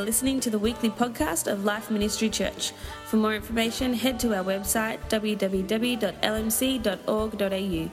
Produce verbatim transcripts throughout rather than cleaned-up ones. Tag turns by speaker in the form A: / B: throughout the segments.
A: You're listening to the weekly podcast of Life Ministry Church. For more information, head to our website w w w dot l m c dot org dot a u.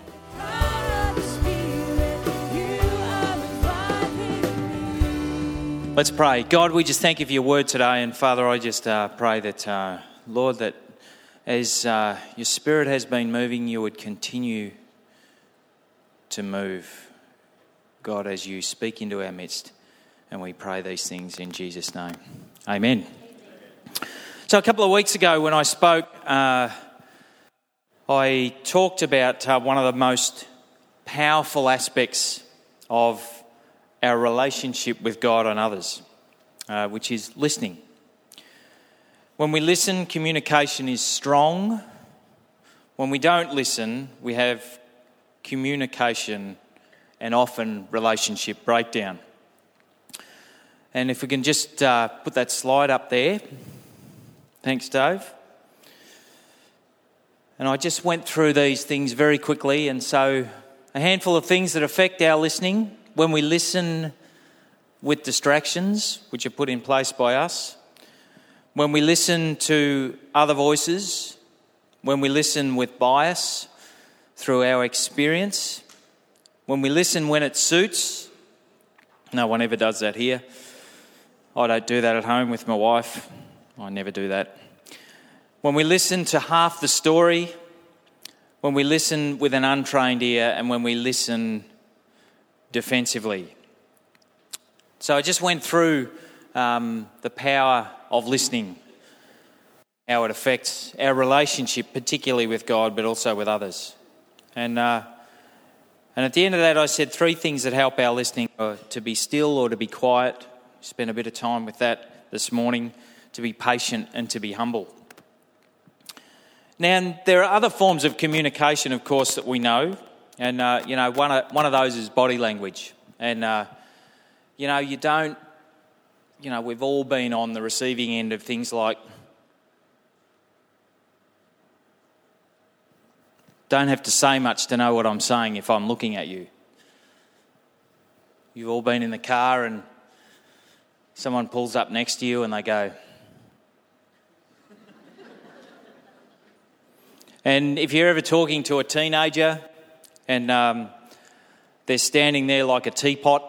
B: Let's pray. God, we just thank you for your word today. And Father, I just uh, pray that, uh, Lord, that as uh, your Spirit has been moving, you would continue to move, God, as you speak into our midst. And we pray these things in Jesus' name. Amen. So a couple of weeks ago when I spoke, uh, I talked about uh, one of the most powerful aspects of our relationship with God and others, uh, which is listening. When we listen, communication is strong. When we don't listen, we have communication and often relationship breakdown. And if we can just uh, put that slide up there. Thanks, Dave. And I just went through these things very quickly. And so a handful of things that affect our listening. When we listen with distractions, which are put in place by us. When we listen to other voices. When we listen with bias through our experience. When we listen when it suits. No one ever does that here. I don't do that at home with my wife. I never do that. When we listen to half the story, when we listen with an untrained ear, and when we listen defensively. So I just went through um, the power of listening, how it affects our relationship, particularly with God, but also with others. And uh, and at the end of that, I said three things that help our listening: are to be still or to be quiet. Spent a bit of time with that this morning. To be patient and to be humble. Now, there are other forms of communication, of course, that we know. And, uh, you know, one of, one of those is body language. And, uh, you know, you don't, you know, we've all been on the receiving end of things like, don't have to say much to know what I'm saying if I'm looking at you. You've all been in the car and someone pulls up next to you and they go. And if you're ever talking to a teenager and um, they're standing there like a teapot,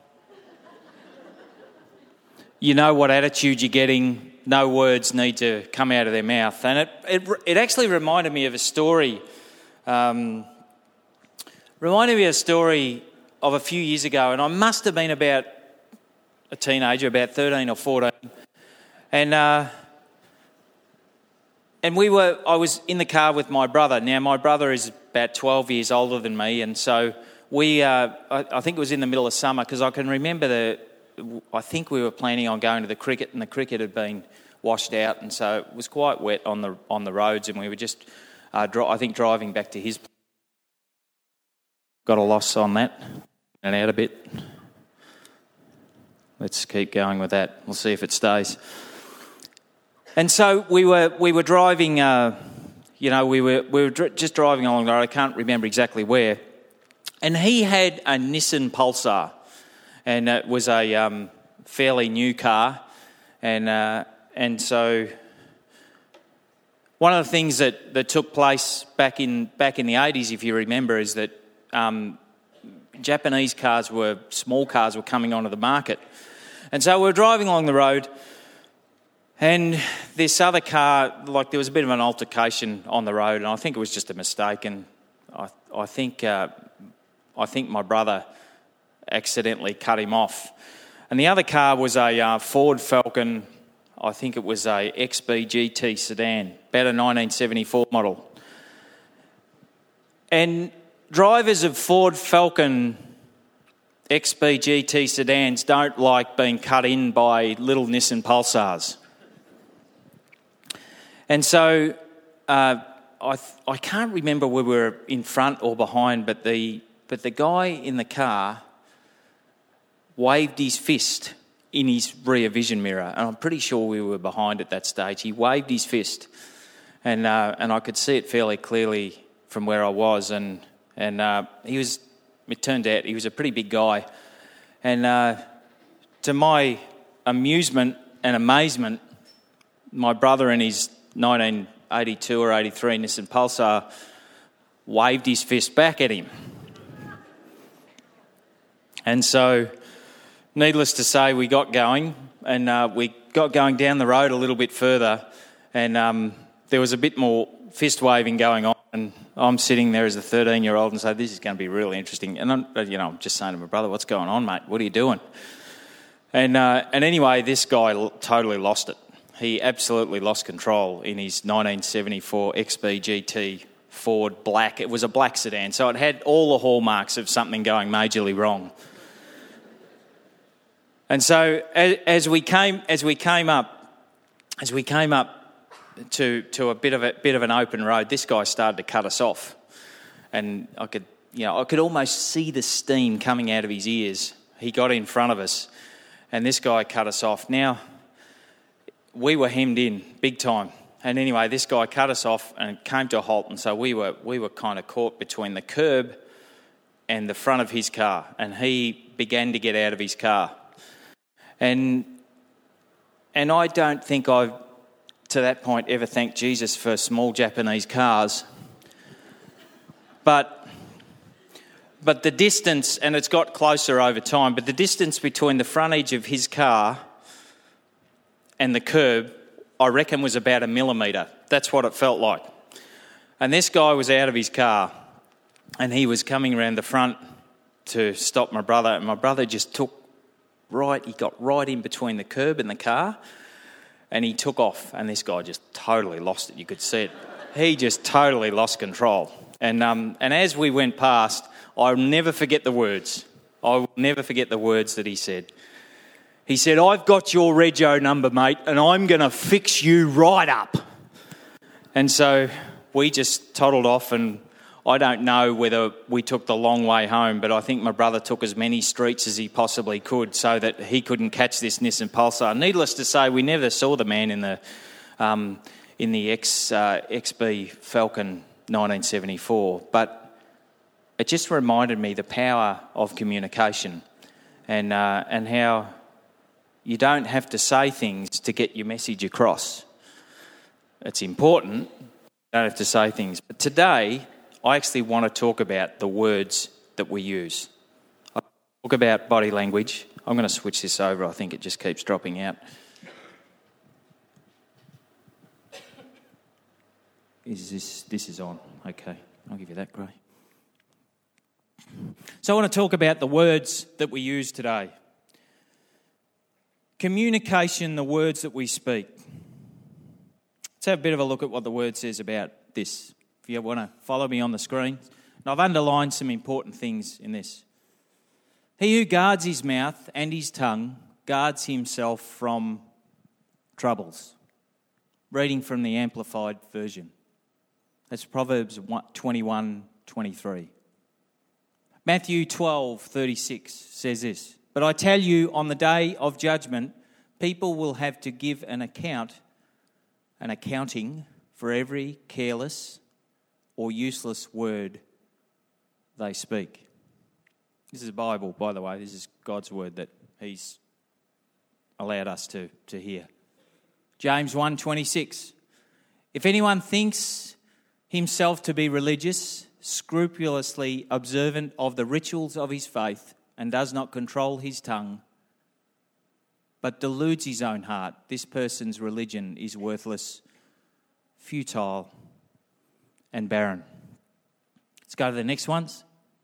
B: you know what attitude you're getting. No words need to come out of their mouth. And it it, it actually reminded me of a story. Um, reminded me of a story of a few years ago, and I must have been about a teenager, about thirteen or fourteen, and uh, and we were. I was in the car with my brother. Now, my brother is about twelve years older than me, and so we. Uh, I, I think it was in the middle of summer because I can remember the. I think we were planning on going to the cricket, and the cricket had been washed out, and so it was quite wet on the on the roads, and we were just. Uh, dri- I think driving back to his. Got a loss on that, and out a bit. Let's keep going with that. We'll see if it stays. And so we were we were driving. Uh, you know, we were we were dr- just driving along the road. I can't remember exactly where. And he had a Nissan Pulsar, and it was a um, fairly new car. And uh, and so one of the things that, that took place back in back in the eighties, if you remember, is that um, Japanese cars were small cars were coming onto the market. And so we were driving along the road, and this other car, like there was a bit of an altercation on the road, and I think it was just a mistake. And I, I think, uh, I think my brother accidentally cut him off. And the other car was a uh, Ford Falcon. I think it was a X B G T sedan, about a nineteen seventy-four model. And drivers of Ford Falcon X B G T sedans don't like being cut in by little Nissan Pulsars. And so uh, I I can't remember whether we were in front or behind, but the but the guy in the car waved his fist in his rear vision mirror, and I'm pretty sure we were behind at that stage. He waved his fist, and uh, and I could see it fairly clearly from where I was, and and uh, he was. It turned out he was a pretty big guy, and uh, to my amusement, and amazement, my brother in his nineteen eighty-two or eighty-three Nissan Pulsar waved his fist back at him. And so, needless to say, we got going, and uh, we got going down the road a little bit further, and um, there was a bit more fist waving going on, and I'm sitting there as a thirteen-year-old and say, this is going to be really interesting. And I'm, you know, I'm just saying to my brother, what's going on, mate? What are you doing? And uh, and anyway, this guy l- totally lost it. He absolutely lost control in his nineteen seventy-four X B G T Ford Black. It was a black sedan, so it had all the hallmarks of something going majorly wrong. And so as, as we came as we came up as we came up to to a bit of a bit of an open road, this guy started to cut us off, and I could you know I could almost see the steam coming out of his ears. He got in front of us, and this guy cut us off. Now we were hemmed in big time, and anyway, this guy cut us off and came to a halt, and so we were we were kind of caught between the curb and the front of his car, and he began to get out of his car. And and I don't think I've, to that point, ever thanked Jesus for small Japanese cars. But but the distance, and it's got closer over time, but the distance between the front edge of his car and the curb, I reckon, was about a millimetre. That's what it felt like. And this guy was out of his car, and he was coming around the front to stop my brother, and my brother just took right, he got right in between the curb and the car, and he took off, and this guy just totally lost it. You could see it. He just totally lost control. And um, and as we went past, I'll never forget the words. I will never forget the words that he said. He said, "I've got your rego number, mate, and I'm going to fix you right up." And so we just toddled off, and I don't know whether we took the long way home, but I think my brother took as many streets as he possibly could so that he couldn't catch this Nissan Pulsar. Needless to say, we never saw the man in the um, in the X, uh, X B Falcon nineteen seventy-four, but it just reminded me the power of communication, and uh, and how you don't have to say things to get your message across. It's important. You don't have to say things. But today, I actually want to talk about the words that we use. I talk about body language. I'm going to switch this over. I think it just keeps dropping out. Is this, this is on. Okay, I'll give you that, Gray. So I want to talk about the words that we use today. Communication, the words that we speak. Let's have a bit of a look at what the word says about this. If you want to follow me on the screen. And I've underlined some important things in this. He who guards his mouth and his tongue guards himself from troubles. Reading from the Amplified Version. That's Proverbs twenty-one twenty-three. Matthew twelve thirty-six says this. But I tell you, on the day of judgment, people will have to give an account, an accounting for every careless or useless word they speak. This is the Bible, by the way. This is God's word that he's allowed us to, to hear. James one twenty-six. If anyone thinks himself to be religious, scrupulously observant of the rituals of his faith, and does not control his tongue, but deludes his own heart, this person's religion is worthless, futile, and barren. Let's go to the next ones.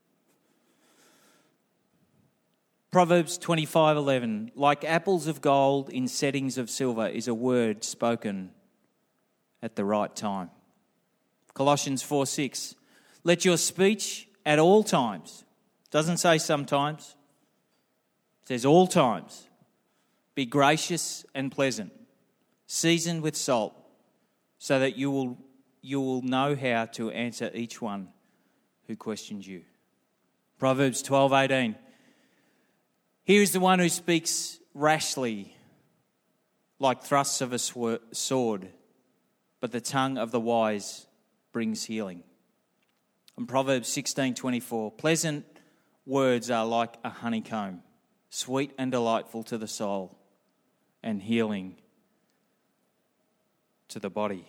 B: Proverbs twenty-five eleven. Like apples of gold in settings of silver is a word spoken at the right time. Colossians four six. Let your speech at all times, doesn't say sometimes, it says all times, be gracious and pleasant, seasoned with salt, so that you will you will know how to answer each one who questions you. Proverbs twelve eighteen. Here is the one who speaks rashly, like thrusts of a sword, but the tongue of the wise brings healing. And Proverbs sixteen twenty-four. Pleasant words are like a honeycomb, sweet and delightful to the soul, and healing to the body.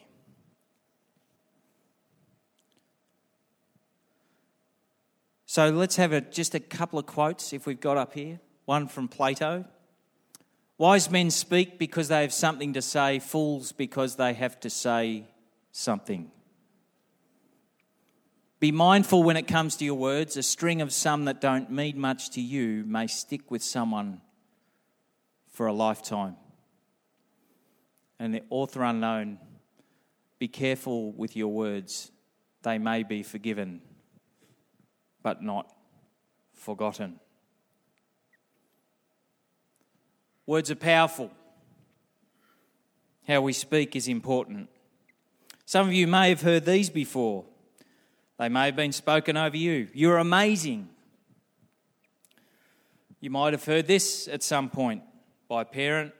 B: So let's have a, just a couple of quotes if we've got up here. One from Plato. Wise men speak because they have something to say, fools because they have to say something. Be mindful when it comes to your words. A string of some that don't mean much to you may stick with someone for a lifetime. And the author unknown, be careful with your words. They may be forgiven, but not forgotten. Words are powerful. How we speak is important. Some of you may have heard these before. They may have been spoken over you. You're amazing. You might have heard this at some point by a parent,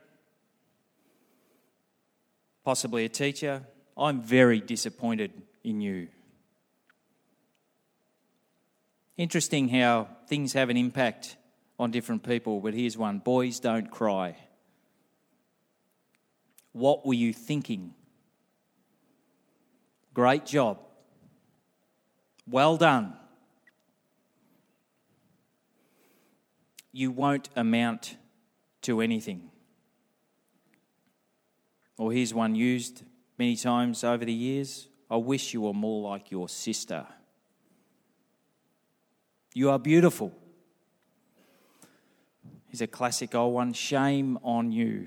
B: possibly a teacher. I'm very disappointed in you. Interesting how things have an impact on different people, but here's one. Boys don't cry. What were you thinking? Great job. Well done. You won't amount to anything. Or here's one used many times over the years. I wish you were more like your sister. You are beautiful. Here's a classic old one. Shame on you.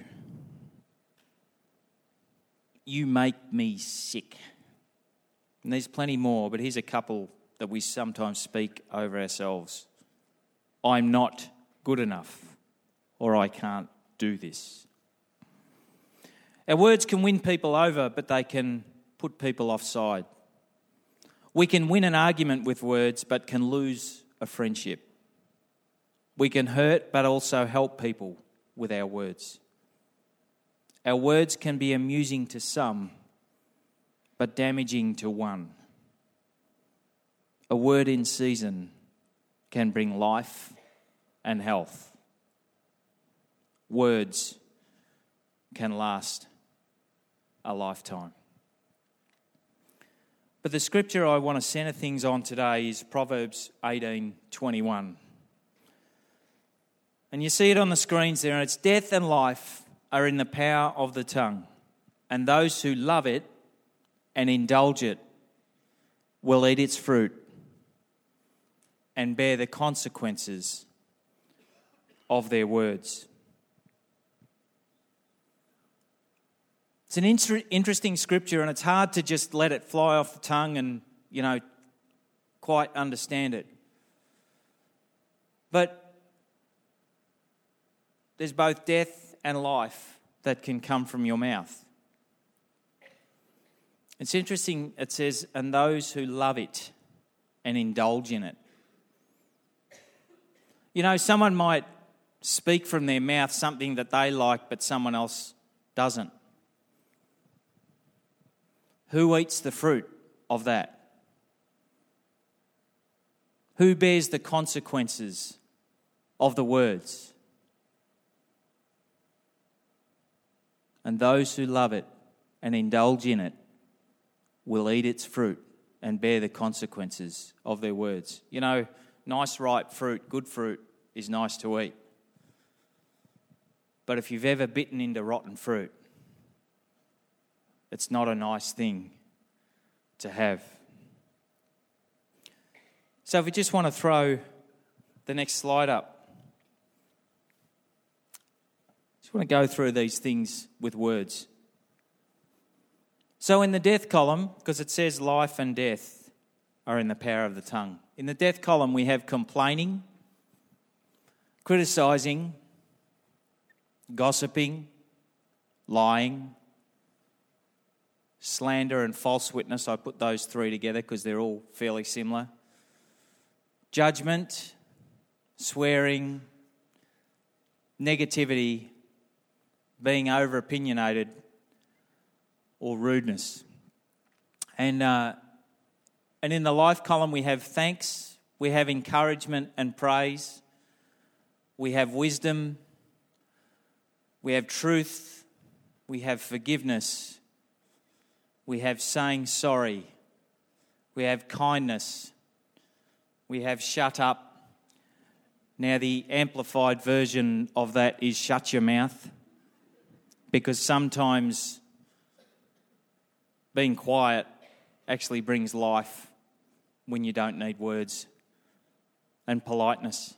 B: You make me sick. And there's plenty more, but here's a couple that we sometimes speak over ourselves. I'm not good enough, or I can't do this. Our words can win people over, but they can put people offside. We can win an argument with words, but can lose a friendship. We can hurt, but also help people with our words. Our words can be amusing to some, but damaging to one. A word in season can bring life and health. Words can last a lifetime. But the scripture I want to centre things on today is Proverbs eighteen twenty-one. And you see it on the screens there, and it's death and life are in the power of the tongue, and those who love it and indulge it will eat its fruit and bear the consequences of their words. It's an inter- interesting scripture, and it's hard to just let it fly off the tongue and, you know, quite understand it. But there's both death and life that can come from your mouth. It's interesting, it says, and those who love it and indulge in it. You know, someone might speak from their mouth something that they like, but someone else doesn't. Who eats the fruit of that? Who bears the consequences of the words? And those who love it and indulge in it will eat its fruit and bear the consequences of their words. You know, nice ripe fruit, good fruit, is nice to eat. But if you've ever bitten into rotten fruit, it's not a nice thing to have. So if we just want to throw the next slide up. Just want to go through these things with words. So in the death column, because it says life and death are in the power of the tongue. In the death column we have complaining, criticising, gossiping, lying, slander and false witness. I put those three together because they're all fairly similar. Judgment, swearing, negativity, being over-opinionated, or rudeness. And uh, and in the life column we have thanks, we have encouragement and praise, we have wisdom, We have truth. We have forgiveness. We have saying sorry. We have kindness. We have shut up. Now, the amplified version of that is shut your mouth, because sometimes being quiet actually brings life when you don't need words, and politeness.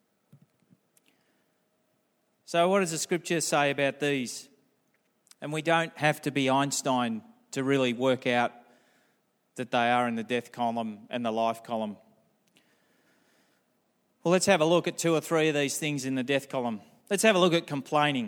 B: So what does the scripture say about these? And we don't have to be Einstein to really work out that they are in the death column and the life column. Well, let's have a look at two or three of these things in the death column. Let's have a look at complaining.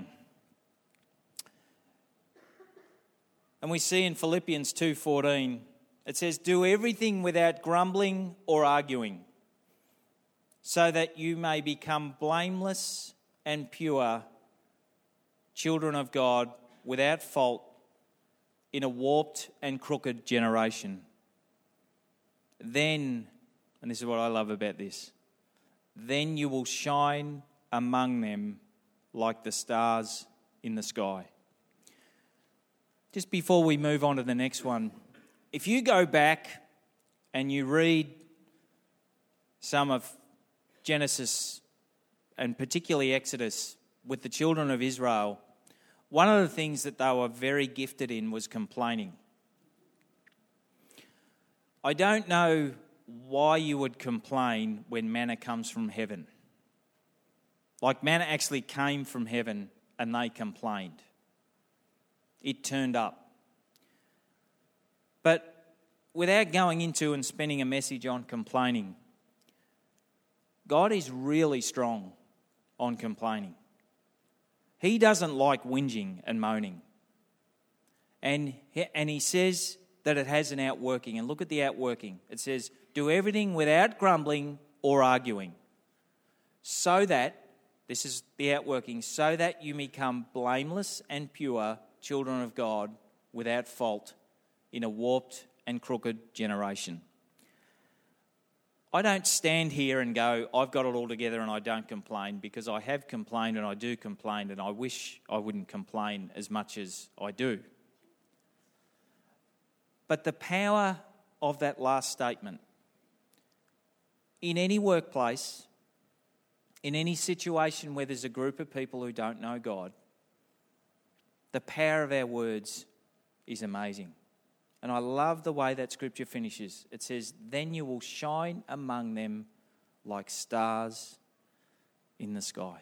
B: And we see in Philippians two fourteen, it says, "Do everything without grumbling or arguing, so that you may become blameless and pure, children of God, without fault, in a warped and crooked generation. Then," and this is what I love about this, "then you will shine among them like the stars in the sky." Just before we move on to the next one, if you go back and you read some of Genesis and particularly Exodus with the children of Israel, one of the things that they were very gifted in was complaining. I don't know why you would complain when manna comes from heaven. Like, manna actually came from heaven and they complained. It turned up. But without going into and spending a message on complaining, God is really strong on complaining. He doesn't like whinging and moaning. And, and he says that it has an outworking. And look at the outworking. It says, "Do everything without grumbling or arguing, so that," this is the outworking, "so that you become blameless and pure, children of God, without fault, in a warped and crooked generation." I don't stand here and go, I've got it all together and I don't complain, because I have complained and I do complain, and I wish I wouldn't complain as much as I do. But the power of that last statement, in any workplace, in any situation where there's a group of people who don't know God, the power of our words is amazing. And I love the way that scripture finishes. It says, "Then you will shine among them like stars in the sky."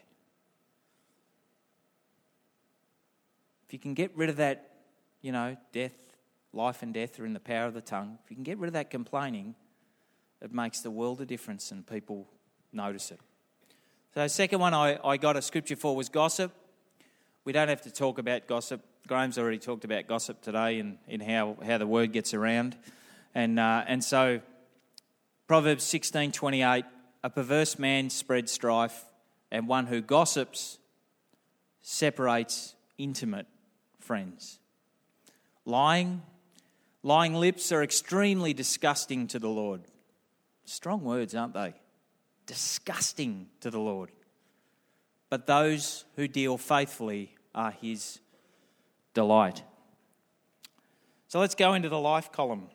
B: If you can get rid of that, you know, death, life and death are in the power of the tongue. If you can get rid of that complaining, it makes the world a difference and people notice it. So the second one I, I got a scripture for was gossip. We don't have to talk about gossip. Graham's already talked about gossip today and in how, how the word gets around. And uh, and so Proverbs sixteen twenty-eight, "A perverse man spreads strife, and one who gossips separates intimate friends." Lying, lying lips are extremely disgusting to the Lord. Strong words, aren't they? Disgusting to the Lord. But those who deal faithfully are his delight. So let's go into the life column.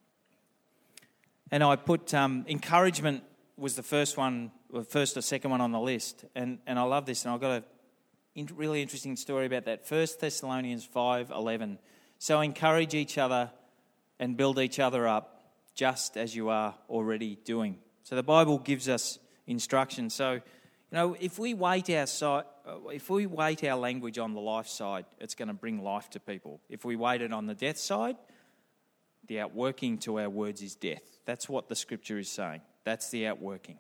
B: And I put um, encouragement was the first one, or first or second one on the list. And, and I love this, and I've got a in, really interesting story about that. First Thessalonians five eleven. "So encourage each other and build each other up, just as you are already doing." So the Bible gives us instruction. So, you know, if we weight our si- if we weight our language on the life side, it's going to bring life to people. If we weight it on the death side, the outworking to our words is death. That's what the scripture is saying. That's the outworking.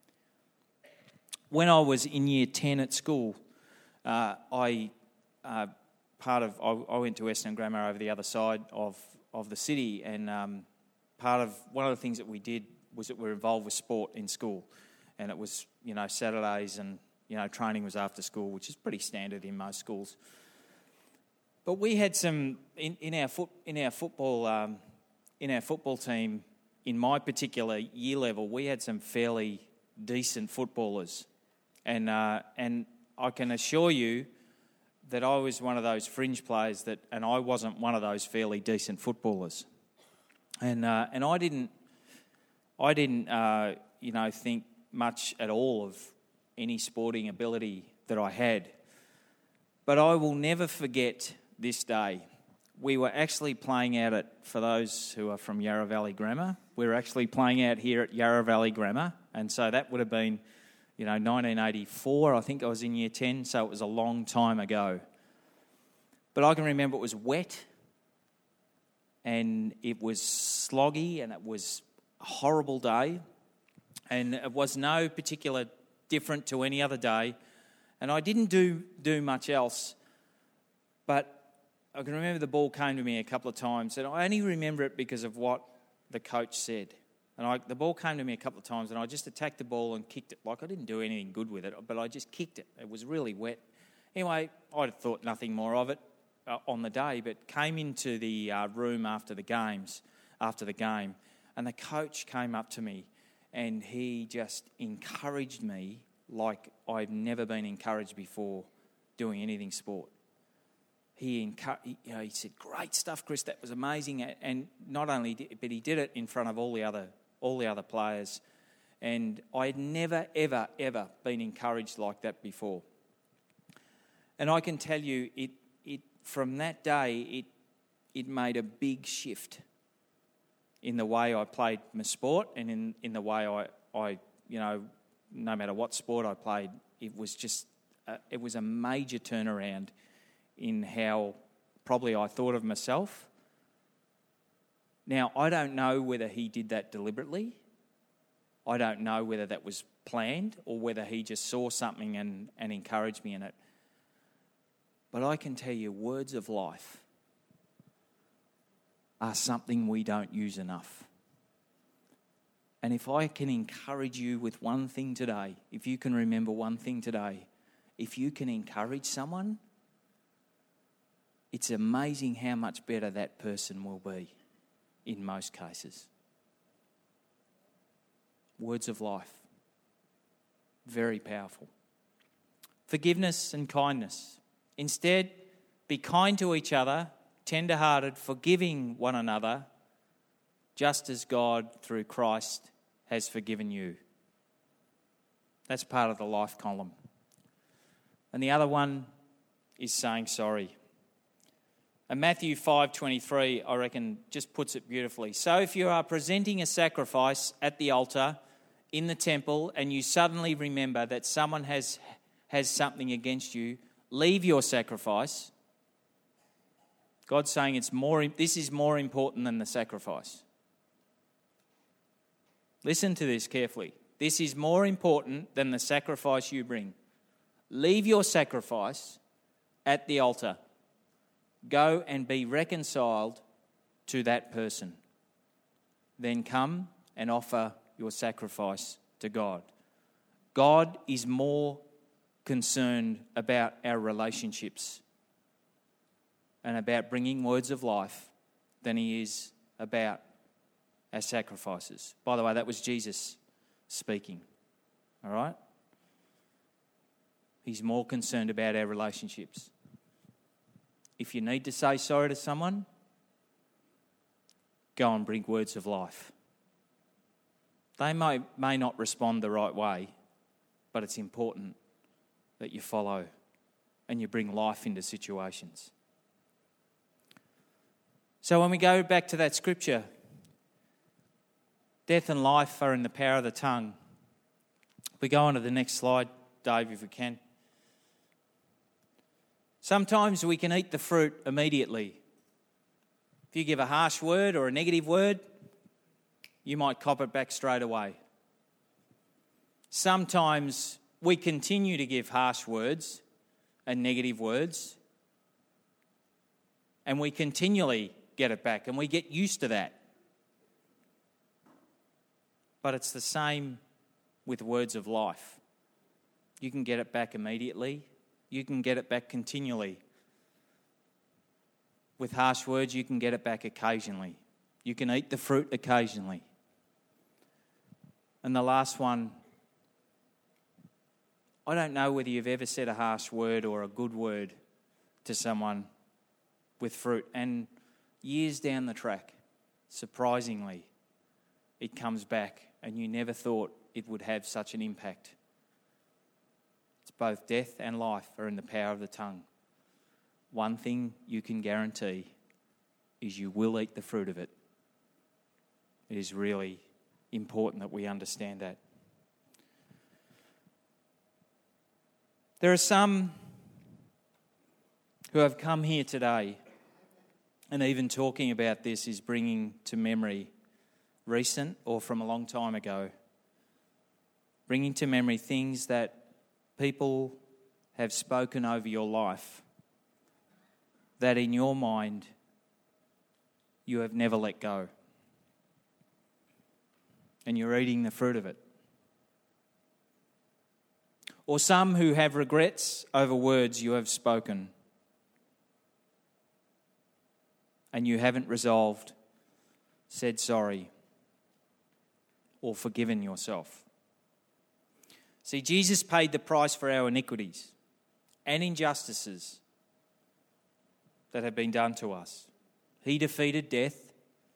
B: When I was in year ten at school, uh, I uh, part of I, I went to Essendon Grammar over the other side of of the city, and um, part of one of the things that we did was that we were involved with sport in school, and it was, you know, Saturdays, and, you know, training was after school, which is pretty standard in most schools. But we had some in, in our foot in our football um, in our football team. In my particular year level, we had some fairly decent footballers, and uh, and I can assure you that I was one of those fringe players that, and I wasn't one of those fairly decent footballers, and uh, and I didn't, I didn't, uh, you know, think much at all of any sporting ability that I had. But I will never forget this day. We were actually playing out at, for those who are from Yarra Valley Grammar, we were actually playing out here at Yarra Valley Grammar, and so that would have been, you know, nineteen eighty-four, I think I was in year ten, so it was a long time ago. But I can remember it was wet, and it was sloggy, and it was a horrible day, and it was no particular different to any other day, and I didn't do, do much else, but I can remember the ball came to me a couple of times, and I only remember it because of what the coach said. And I, the ball came to me a couple of times, and I just attacked the ball and kicked it. Like, I didn't do anything good with it, but I just kicked it. It was really wet. Anyway, I'd thought nothing more of it uh, on the day, but came into the uh, room after the games, after the game, and the coach came up to me, and he just encouraged me like I've never been encouraged before doing anything sport. He, encu- you know, he said, "Great stuff, Chris. That was amazing." And not only did, but he did it in front of all the other all the other players. And I had never, ever, ever been encouraged like that before. And I can tell you, it it from that day, it it made a big shift in the way I played my sport, and in, in the way I, I, you know, no matter what sport I played, it was just a, it was a major turnaround in how probably I thought of myself. Now, I don't know whether he did that deliberately. I don't know whether that was planned or whether he just saw something and, and encouraged me in it. But I can tell you, words of life are something we don't use enough. And if I can encourage you with one thing today, if you can remember one thing today, if you can encourage someone, it's amazing how much better that person will be in most cases. Words of life. Very powerful. Forgiveness and kindness. Instead, be kind to each other, tender-hearted, forgiving one another, just as God, through Christ, has forgiven you. That's part of the life column. And the other one is saying sorry. And Matthew five twenty-three, I reckon, just puts it beautifully. So if you are presenting a sacrifice at the altar in the temple and you suddenly remember that someone has has something against you, leave your sacrifice. God's saying it's more. This is more important than the sacrifice. Listen to this carefully. This is more important than the sacrifice you bring. Leave your sacrifice at the altar. Go and be reconciled to that person. Then come and offer your sacrifice to God. God is more concerned about our relationships and about bringing words of life than he is about our sacrifices. By the way, that was Jesus speaking. All right? He's more concerned about our relationships. If you need to say sorry to someone, go and bring words of life. They may, may not respond the right way, but it's important that you follow and you bring life into situations. So when we go back to that scripture, death and life are in the power of the tongue. We go on to the next slide, Dave, if we can. Sometimes we can eat the fruit immediately. If you give a harsh word or a negative word, you might cop it back straight away. Sometimes we continue to give harsh words and negative words, and we continually get it back, and we get used to that. But it's the same with words of life. You can get it back immediately. You can get it back continually. With harsh words, you can get it back occasionally. You can eat the fruit occasionally. And the last one, I don't know whether you've ever said a harsh word or a good word to someone with fruit, and years down the track, surprisingly, it comes back and you never thought it would have such an impact. It's both death and life are in the power of the tongue. One thing you can guarantee is you will eat the fruit of it. It is really important that we understand that. There are some who have come here today, and even talking about this is bringing to memory recent or from a long time ago, bringing to memory things that people have spoken over your life that in your mind you have never let go. And you're eating the fruit of it. Or some who have regrets over words you have spoken and you haven't resolved, said sorry, or forgiven yourself. See, Jesus paid the price for our iniquities and injustices that have been done to us. He defeated death.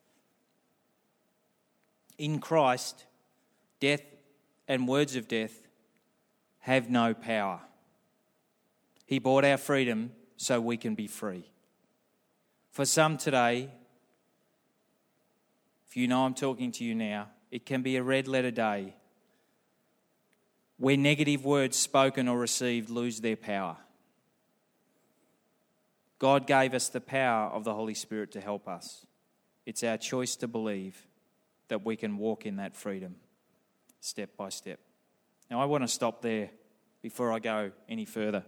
B: In Christ, death and words of death have no power. He bought our freedom so we can be free. For some today, if you know I'm talking to you now, it can be a red letter day where negative words spoken or received lose their power. God gave us the power of the Holy Spirit to help us. It's our choice to believe that we can walk in that freedom step by step. Now, I want to stop there before I go any further.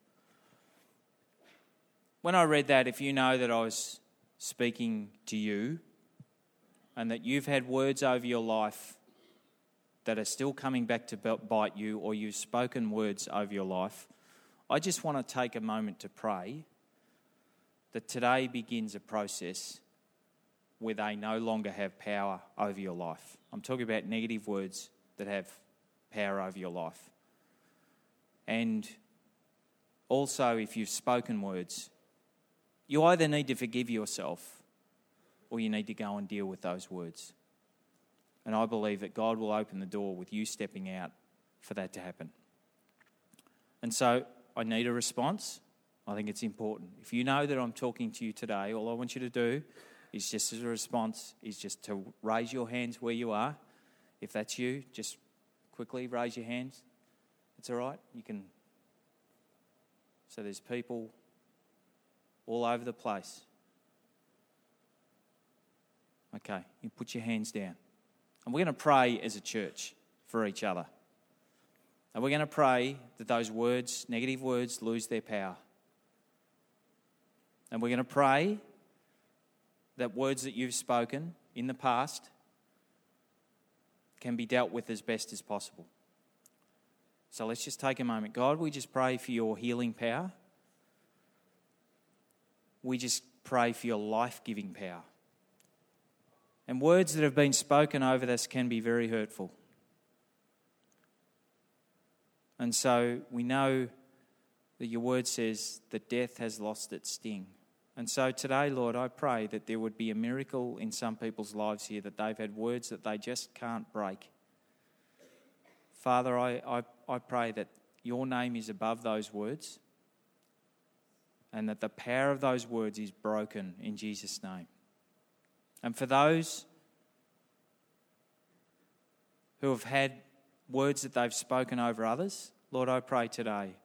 B: When I read that, if you know that I was speaking to you and that you've had words over your life that are still coming back to bite you, or you've spoken words over your life, I just want to take a moment to pray that today begins a process where they no longer have power over your life. I'm talking about negative words that have power over your life. And also, if you've spoken words, you either need to forgive yourself or you need to go and deal with those words. And I believe that God will open the door with you stepping out for that to happen. And so I need a response. I think it's important. If you know that I'm talking to you today, all I want you to do is just as a response is just to raise your hands where you are. If that's you, just quickly raise your hands. It's all right. You can. So there's people all over the place. Okay, you put your hands down. And we're going to pray as a church for each other. And we're going to pray that those words, negative words, lose their power. And we're going to pray that words that you've spoken in the past can be dealt with as best as possible. So let's just take a moment. God, we just pray for your healing power. We just pray for your life-giving power. And words that have been spoken over us can be very hurtful. And so we know that your word says that death has lost its sting. And so today, Lord, I pray that there would be a miracle in some people's lives here, that they've had words that they just can't break. Father, I, I, I pray that your name is above those words and that the power of those words is broken in Jesus' name. And for those who have had words that they've spoken over others, Lord, I pray today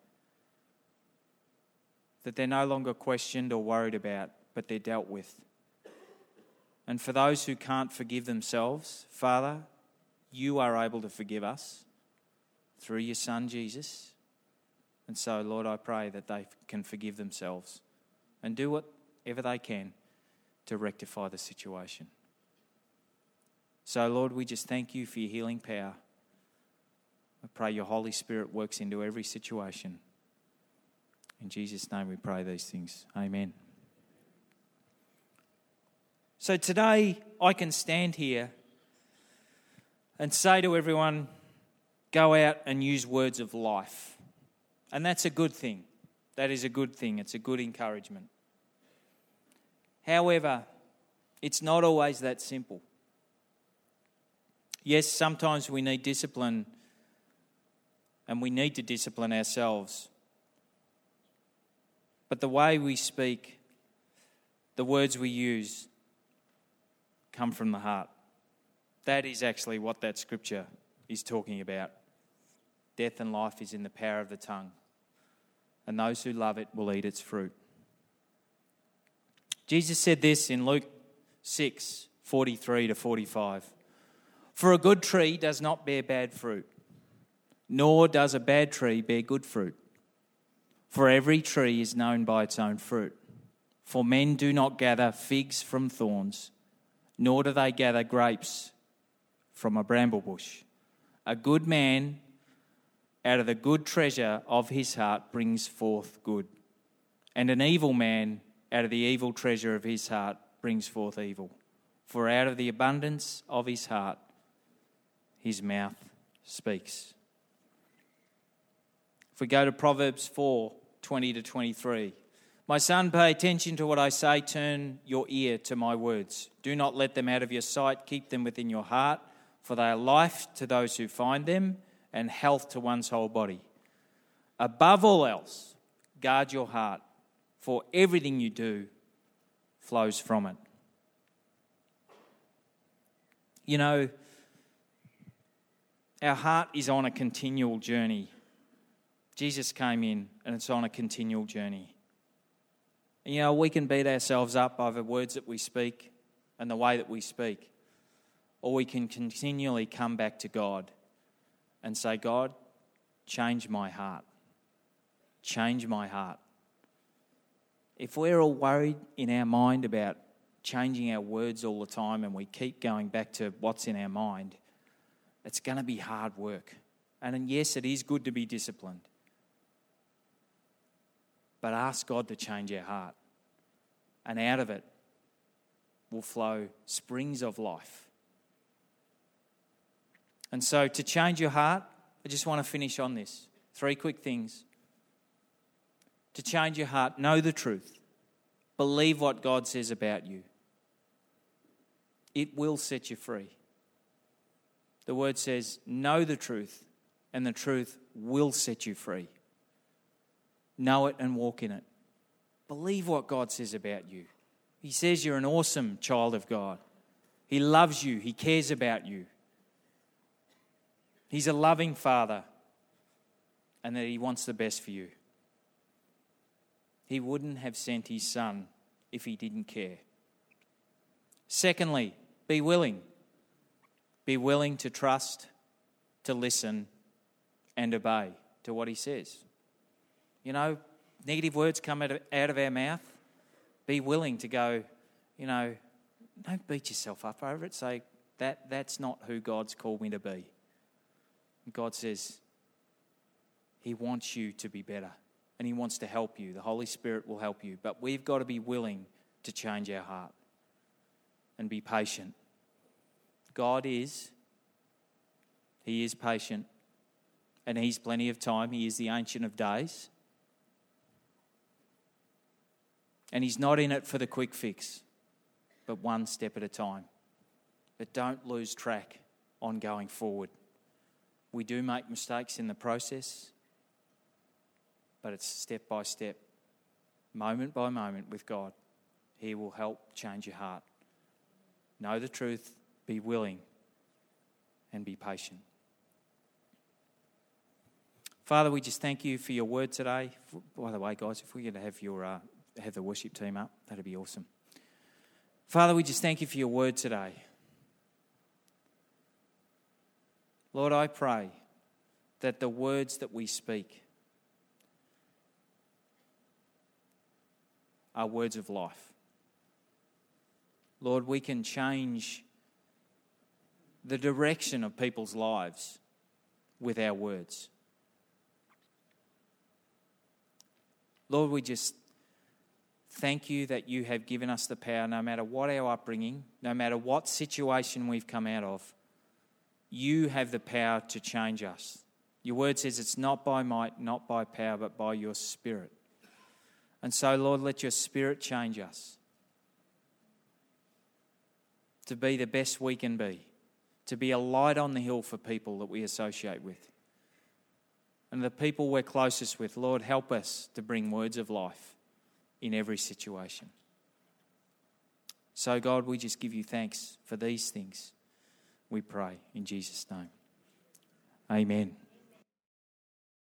B: that they're no longer questioned or worried about, but they're dealt with. And for those who can't forgive themselves, Father, you are able to forgive us through your Son, Jesus. And so, Lord, I pray that they can forgive themselves and do whatever they can to rectify the situation. So, Lord, we just thank you for your healing power. I pray your Holy Spirit works into every situation. In Jesus' name we pray these things. Amen. So today I can stand here and say to everyone, go out and use words of life. And that's a good thing. That is a good thing. It's a good encouragement. However, it's not always that simple. Yes, sometimes we need discipline, and we need to discipline ourselves. But the way we speak, the words we use, come from the heart. That is actually what that scripture is talking about. Death and life is in the power of the tongue, and those who love it will eat its fruit. Jesus said this in Luke six, forty-three to forty-five. For a good tree does not bear bad fruit, nor does a bad tree bear good fruit. For every tree is known by its own fruit. For men do not gather figs from thorns, nor do they gather grapes from a bramble bush. A good man out of the good treasure of his heart brings forth good, and an evil man out of the evil treasure of his heart brings forth evil. For out of the abundance of his heart, his mouth speaks. If we go to Proverbs four, twenty to twenty-three. My son, pay attention to what I say, turn your ear to my words. Do not let them out of your sight, keep them within your heart, for they are life to those who find them and health to one's whole body. Above all else, guard your heart, for everything you do flows from it. You know, our heart is on a continual journey. Jesus came in and it's on a continual journey. And, you know, we can beat ourselves up over words that we speak and the way that we speak. Or we can continually come back to God and say, God, change my heart. Change my heart. If we're all worried in our mind about changing our words all the time and we keep going back to what's in our mind, it's going to be hard work. And yes, it is good to be disciplined. But ask God to change our heart. And out of it will flow springs of life. And so to change your heart, I just want to finish on this. Three quick things. To change your heart, know the truth. Believe what God says about you. It will set you free. The word says, know the truth, and the truth will set you free. Know it and walk in it. Believe what God says about you. He says you're an awesome child of God. He loves you. He cares about you. He's a loving Father, and that He wants the best for you. He wouldn't have sent His Son if He didn't care. Secondly, be willing. Be willing to trust, to listen, and obey to what He says. You know, negative words come out of, out of our mouth. Be willing to go, you know, don't beat yourself up over it. Say, that that's not who God's called me to be. God says He wants you to be better and He wants to help you. The Holy Spirit will help you. But we've got to be willing to change our heart and be patient. God is, He is patient, and He's plenty of time. He is the Ancient of Days. And He's not in it for the quick fix, but one step at a time. But don't lose track on going forward. We do make mistakes in the process, but it's step by step, moment by moment with God. He will help change your heart. Know the truth, be willing, and be patient. Father, we just thank You for Your word today. By the way, guys, if we could have your uh, have the worship team up, that'd be awesome. Father, we just thank You for Your word today. Lord, I pray that the words that we speak are words of life. Lord, we can change the direction of people's lives with our words. Lord, we just thank You that You have given us the power, no matter what our upbringing, no matter what situation we've come out of, You have the power to change us. Your word says it's not by might, not by power, but by Your Spirit. And so, Lord, let your Spirit change us to be the best we can be, to be a light on the hill for people that we associate with. And the people we're closest with, Lord, help us to bring words of life in every situation. So, God, we just give you thanks for these things. We pray in Jesus' name. Amen.